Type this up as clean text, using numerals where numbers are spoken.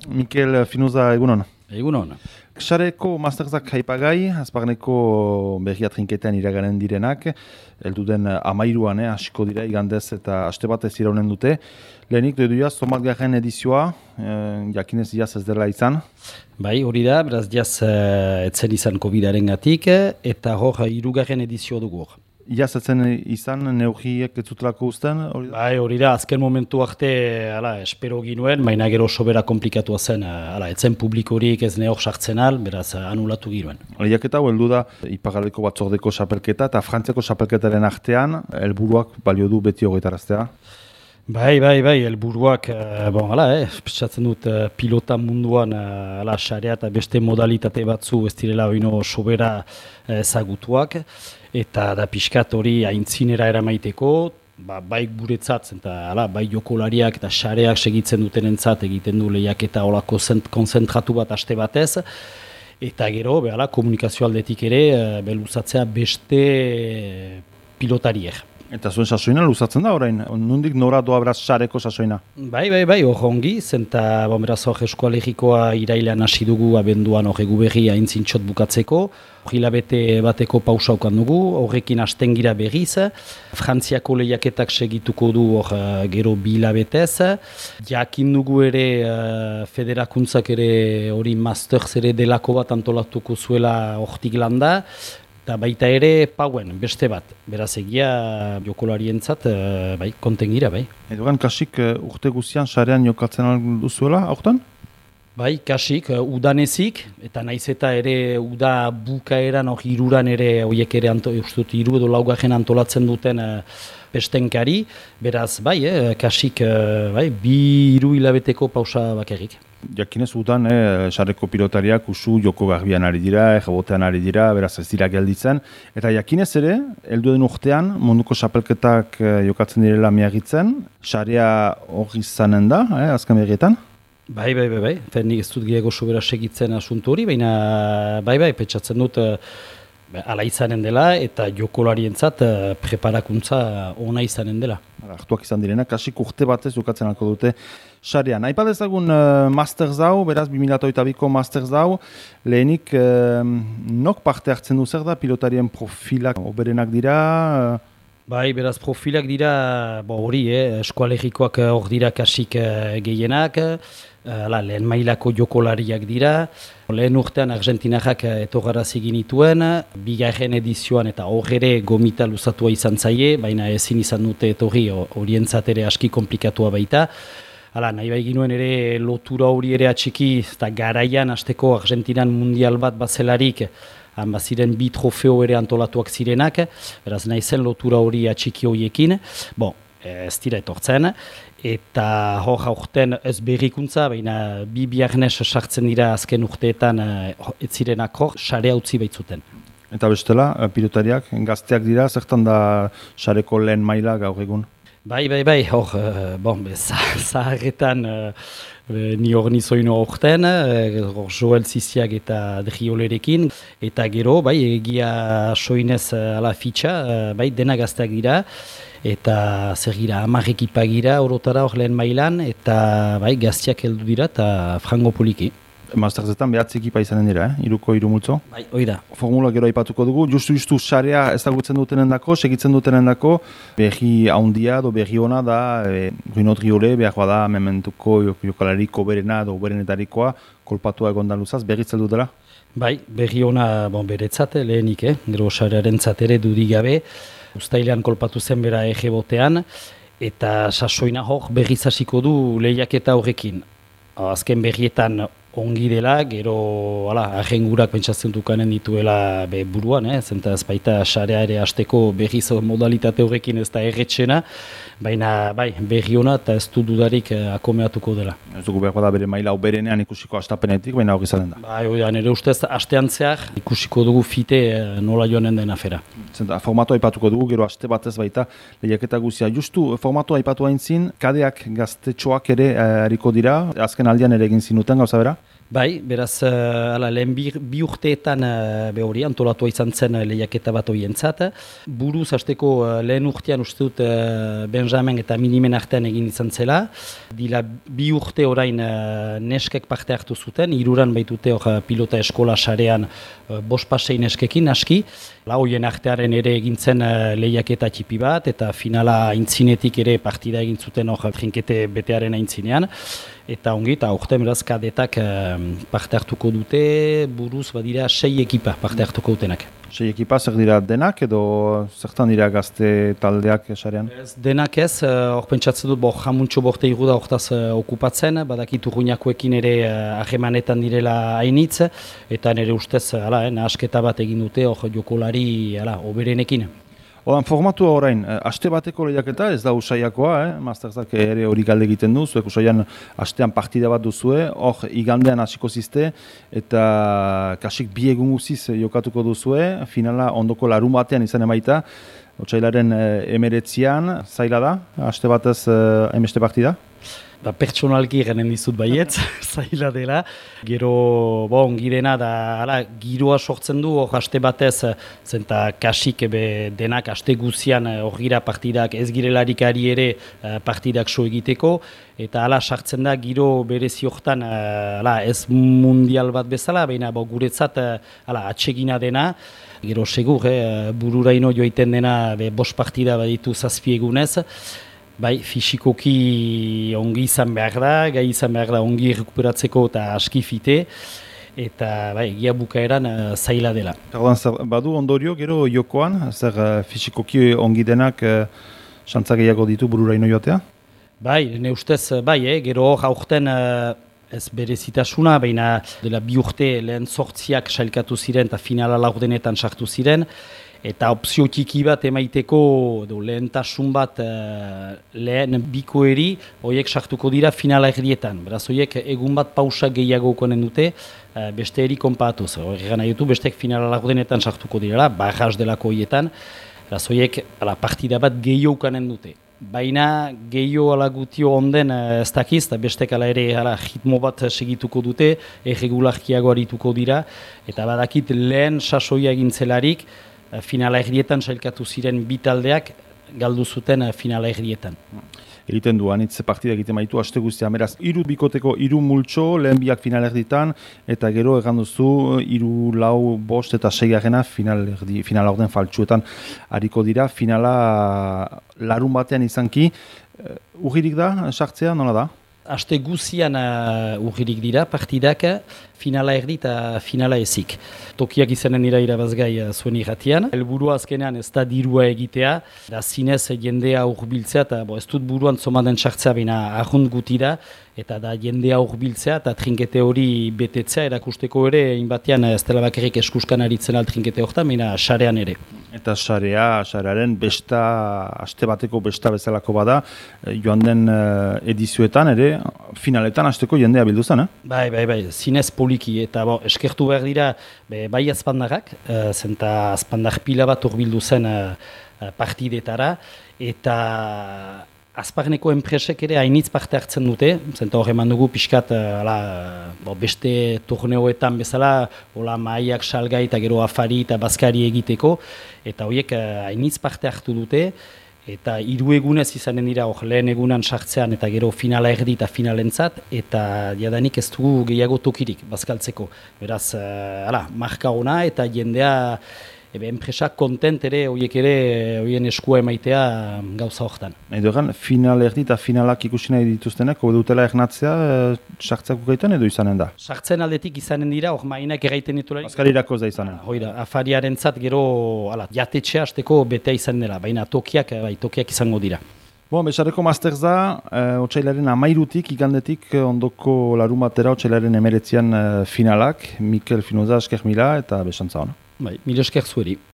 Mikel Finuza, egunon. Egunon. Sareko masterzak haipagai, azparneko berria trinketean iraganen direnak, helduden amairuan, hasiko dira igandez eta aste batez iraunen dute. Lehenik doiduaz, somatgarren edizioa, jakinez jaz ez dela izan. Bai, hori da, beraz jaz etzen izan COVID-aren gatik, eta hor hirugarren edizio dugu hor. Jaz etzen izan neurriek ez zutelako uzten? Bai, hori da, azken momentu arte, espero ginuen, baina gero sobera komplikatua zen, etzen publikorik ez ne hor sartzen al, beraz anulatu ginuen. Lehiaketa heldu da Iparraldeko batzordeko xapelketa eta Frantziako xapelketaren artean, helburuak balio du beti horretaraztea. Bai, helburuak, pentsatzen dut pilota munduan, sarea eta beste modalitate batzu ez direla oino sobera ezagutuak, eta da pixkat hori aintzinera eramaiteko, bai guretzat, eta bai jokolariak eta sareak segitzen dutenentzat egiten du lehiaketa olako konzentratu bat aste batez, eta gero, komunikazio aldetik ere, luzatzea beste pilotariek. Eta zuen sasoina luzatzen da orain, nondik nora doa beraz sareko sasoina? Bai, hor ongi, zenta beraz hor eskoalegikoa irailean hasi dugu abenduan hor egu berri aintzintxot bukatzeko, hilabete bateko pausaukan dugu, horrekin hasten gira berriz, Frantziako lehiaketak segituko du hor gero 2 hilabetez, jakin dugu ere federakuntzak ere hori masters ere delako bat antolatuko zuela hortik landa, eta baita ere pauen, beste bat. Beraz egia jokolarientzat, konten gira, bai. Edogan kasik urte guztian sarean jokatzen duzuela, aurten? Bai, kasik, udanezik, eta naiz eta ere uda bukaeran hor iruran ere, horiek ere iru edo laugarren antolatzen duten bestenkari, beraz, kasik, 2-3 hilabeteko pausa bakarrik. Jakinez udan, sareko pilotariak usu joko garbian ari dira, jabotean ari dira, beraz ez dira gelditzen. Eta jakinez ere, heldu den urtean, munduko xapelketak jokatzen direla miagitzen, sarea hor izanen da, azken berrietan? Bai, nik ez dut gehiago sobera segitzen asuntu hori, baina pentsatzen dut ala izanen dela eta jokolarientzat preparakuntza ona izanen dela. Artuak izan direnak, kasik urte batez jokatzen alko dute sarean. Aipat ezagun Masters hau, beraz 2008ko Masters hau, lehenik nok parte hartzen du zer da, pilotarien profilak oberenak dira? Bai, beraz profilak dira, hori, eskoalegikoak hor dira kasik gehienak, lehen mailako jokolariak dira. Lehen urtean Argentinarrak etorgaraz egin ituen, 2. edizioan eta hor ere gomita luzatua izan zaie, baina ezin izan dute etorri horientzat ere aski komplikatua baita. Nahi bai ginuen ere lotura hori ere atxiki, eta garaian hasteko Argentinan mundial bat bazelarik, baziren 2 trofeo ere antolatuak zirenak, beraz nahi zen lotura hori atxiki horiekin, ez dira etortzen, eta hor aurten ez berrikuntza, baina 2 biharnes sartzen dira azken urteetan ez zirenak hor, sarea utzi baitzuten. Eta bestela, pilotariak, gazteak dira, zertan da sareko lehen maila gaur egun? Bai, hor, zaharretan ni hor nizoino horten, Joel Ziziak eta Driolerekin, eta gero, egia soinez ala fitxa, dena gazteak dira, eta zer gira, 10 ekipa gira orotara hor lehen mailan, eta gazteak heldu dira eta frango poliki. Masterzetan 9 ekipa izanen dira, 3 multzo? Bai, hori da. Formula gero aipatuko dugu, justu sarea ezagutzen dutenendako, segitzen dutenendako, berri haundia edo berri ona da, Ruinot Riole, behar bada, mementuko jokalariko berena edo berenetarikoa, kolpatua egondan luzaz, berri zeldu dela? Bai, berri ona beretzat, lehenik, gero sarearen ere dudik gabe, ustailean kolpatu zen bera botean, eta sasoina hor berriz hasiko du lehiaketa horrekin. Azken berrietan ongi dela, gero ahengurak pentsatzen dukanen dituela buruan, zenta ez baita sarea ere hasteko berriz modalitate horrekin ez da erretxena, baina berri ona eta ez du dudarik akomeatuko dela. Ez dugu behar bada bere maila hau berenean ikusiko astapenetik, baina hori zaren da. Bai, nire ustez astean zehar ikusiko dugu fite nola joanen den afera. Zenta, formatoa aipatuko dugu, gero aste batez baita lehiaketa guzia. Justu, formatoa aipatu hain zin, kadeak gaztetxoak ere hariko dira, azken aldian ere egin zinuten gauza bera? Bai, beraz, lehen bi urteetan hori antolatua izan zen lehiaketa bat horientzat. Buruz hasteko lehen urtean uste dut Benjamin eta Minimen artean egin izan zela. Dila bi urte orain neskek parte hartu zuten, hiruran baitute pilota eskola sarean bost pasei neskekin aski. Hoien artearen ere egintzen lehiaketa txipi bat eta finala aintzinetik ere partida egin zuten trinkete betearen aintzinean. Eta ongi, eta aurten beraz kadetak parte hartuko dute, buruz badira 6 ekipa parte hartuko dutenak. 6 ekipa zer dira denak edo zertan dira gazte taldeak sarean? Denak ez, hor pentsatzen dut, jamuntxo borte igu da hortaz okupatzen, badakit urruñakoekin ere ahemanetan direla hainitz, eta nire ustez, nahasketa bat egin dute, hor jokolari oberenekin. Odan, formatua orain, aste bateko lehiaketa, ez da usaiakoa, Masterzak ere hori galde egiten du, zuek usaian astean partida bat duzue, hor igandean hasiko zizte, eta kasik bi egun guziz jokatuko duzue, finala ondoko larun batean izan emaita, otsailaren 19an, zaila da, aste batez hainbeste partida? Pertsonalki genen dizut baietz, zaila dela. Gero, ongirena da, giroa sortzen du, hor aste batez, zenta kasik denak aste guzian hor gira partidak ez girelarikari ere partidak so egiteko, eta sartzen da giro berezi hortan ez mundial bat bezala, baina guretzat atsegina dena, gero segur, bururaino joiten dena bost partida baditu 7 egunez, bai, fisikoki ongi izan behar da, gai izan behar da ongi rekuperatzeko eta aski fite, eta bai, egia bukaeran zaila dela. Badu ondorio, gero jokoan, zer fisikoki ongi denak xantza gehiago ditu bururaino joatea? Bai, ne ustez, bai, gero hor aurten ez berezitasuna, baina dela bi urte lehen 8 sailkatu ziren eta finala laurdenetan sartu ziren, eta opzio txiki bat emaiteko lehentasun bat lehen bikoeri, horiek sartuko dira finala erdietan. Beraz, horiek egun bat pausa gehiago konen dute, beste eri konpatuz. Horregan nahi dutu, besteek finala laurdenetan sartuko dira, barraz delako horietan. Beraz, horiek partida bat gehiago kanen dute. Baina gehiago gutio onden ez dakiz, eta bestek ere ritmo bat segituko dute, erregularkiago arituko dira, eta badakit lehen sasoia egintzelarik, finala erdietan sailkatu ziren bi taldeak galdu zuten finala erdietan. Egiten du, anitz partida egiten baitu, aste guztian, beraz, 3 bikoteko 3 multxo, lehen biak final erditan, eta gero egan duzu, 3, 4, 5 eta 6 final orden faltsuetan hariko dira, finala larun batean izanki. Urririk da, sartzea, nola da? Aste guzian urririk dira, partidak, finala erdi eta finala ezik. Tokiak izanen dira irabazgai zuen irratian. Helburua azkenean ez da dirua egitea, da zinez jendea urbiltzea, eta ez dut buruan zomaden sartzea baina ahont gutira, eta da jendea urbiltzea eta trinkete hori betetzea, erakusteko ere, inbatean ez dela bakarrik eskuskan aritzen trinkete horretan, baina sarean ere. Eta sarearen besta, aste bateko besta bezalako bada, joan den edizioetan ere, finaletan hasteko jendea bildu zen, Bai, zinez poliki, eta eskertu behar dira, bai azpandarrak, zenta azpandar pila bat urbildu zen partidetara, eta azparneko enpresek ere hainitz parte hartzen dute, zenta hor eman dugu pixkat beste torneoetan bezala, mahiak, salgai eta gero afari eta bazkari egiteko, eta horiek hainitz parte hartu dute, eta 3 egunez izanen dira lehen egunan sartzean eta gero finala erdi eta finalentzat, eta jadanik ez dugu gehiago tokirik bazkaltzeko. Beraz, marka ona eta jendea enpresak kontent ere, horiek ere, horien eskua emaitea gauza horretan. Edo egan, final erdi eta finalak ikusi nahi dituztenak, hori dutela ernatzea, sartzeko gaitan edo izanen da? Sartzen aldetik izanen dira, hor mainak erraiten ditularik. Azkarirako za izanen. Hoida, afariaren zat gero, jatetxea hasteko betea izan dela, baina tokiak izango dira. Besareko Masterza, otsailaren 13-tik, igandetik, ondoko larun batera otsailaren 19an finalak, Mikel Finoza, esker mila eta besantza hona. Mila esker zueri.